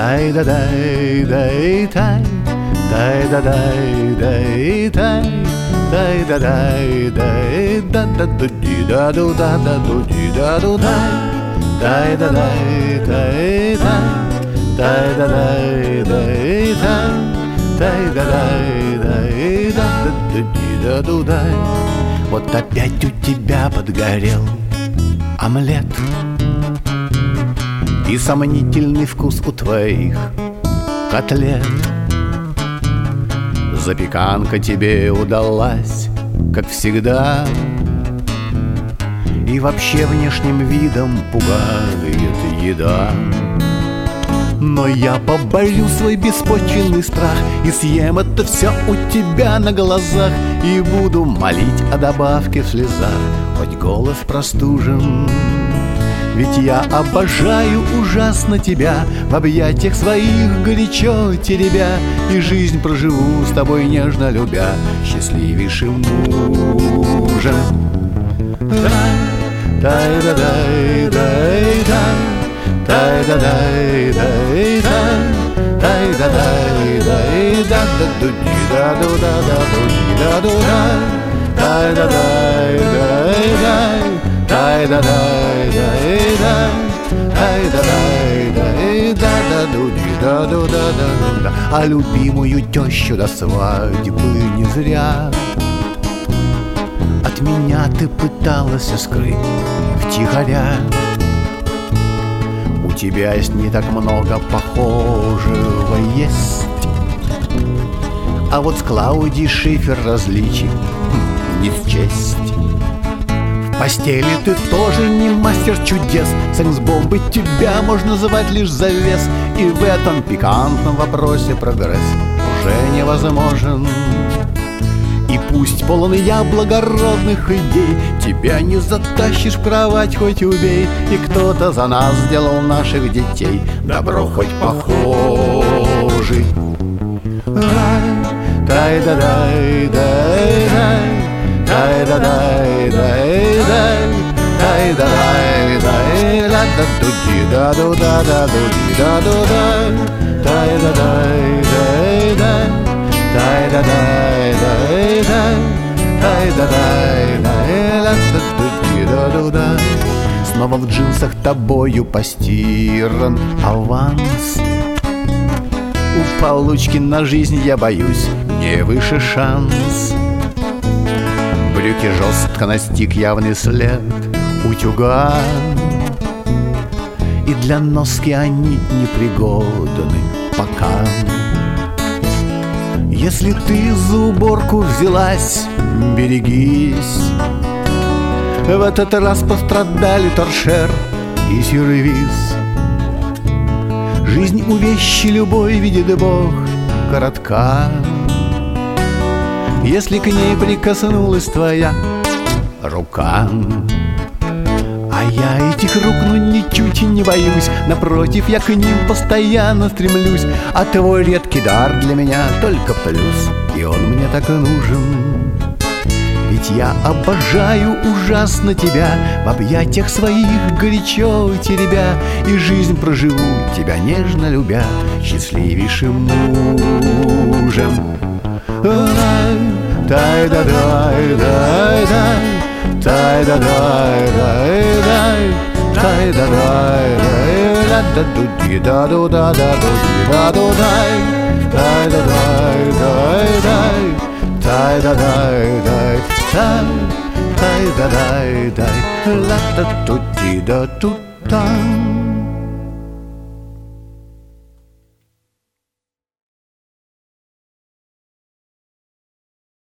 дай да дай дай тай, дай да дай дай тай, дай да дай дай да да ду ди да ду да да ду ди да ду дай, дай да дай дай тай, дай да дай дай тай, дай да дай дай да да ду ди да ду дай. Вот опять у тебя подгорел омлет, и сомнительный вкус у твоих котлет. Запеканка тебе удалась, как всегда, и вообще внешним видом пугает еда. Но я поборю свой беспочвенный страх и съем это все у тебя на глазах, и буду молить о добавке в слезах, хоть голос простужен. Ведь я обожаю ужасно тебя, в объятиях своих горячо теребя, и жизнь проживу с тобой нежно любя, счастливейшим мужем. Дай-да-дай-дай-дай, дай-да-дай-дай-дай, дай-да-дай-дай-да-да-ду-ди-да-ду-да-да-ду-ди-да-ду-дай, дай-да-дай-дай-дай, дай-да-дай-дай-дай, дай-да-дай-дай-да-да-ду-ди-да-ду-да-да-ду-да. А любимую тещу до свадьбы не зря от меня ты пыталась скрыть втихаря. У тебя есть не так много похожего есть, а вот с Клаудией Шифер различий не счесть. В постели ты тоже не мастер чудес, секс-бомбы тебя можно называть лишь за вес, и в этом пикантном вопросе прогресс уже невозможен. И пусть полон я благородных идей, тебя не затащишь в кровать, хоть убей, и кто-то за нас сделал наших детей добро хоть похожий. Дай-да-дай-дай-дай, дай-да-дай-дай-дай, дай-да-дай-дай, да-да-ду-ди-да-ду-да-ду-ди-да-ду-дай, дай-да-дай-дай-дай, дай-да-дай-дай-дай, дай-да-дай-дай-дай. Снова в джинсах тобою постиран аванс. У получки на жизнь я боюсь, не выше шанс. Брюки жестко настиг явный след утюга, и для носки они непригодны пока. Если ты за уборку взялась, берегись. В этот раз пострадали торшер и сервиз. Жизнь у вещи любой, видит Бог, коротка. Если к ней прикоснулась твоя рука. А я этих рук, ну, ничуть не боюсь. Напротив, я к ним постоянно стремлюсь. А твой редкий дар для меня только плюс, и он мне так и нужен. Ведь я обожаю ужасно тебя, в объятиях своих горячо теребя, и жизнь проживу, тебя нежно любя, счастливейшим мужем. Дай-да-дай-дай-дай, дай-да-дай-дай-дай, дай-да-дай-дай, да-да-ду-ди-да-ду-да-ду-ди-да-ду-дай, дай-да-дай-дай-дай, дай-да-дай-дай, дай-да-дай-дай, ла-да-ду-ди-да-ду-дай.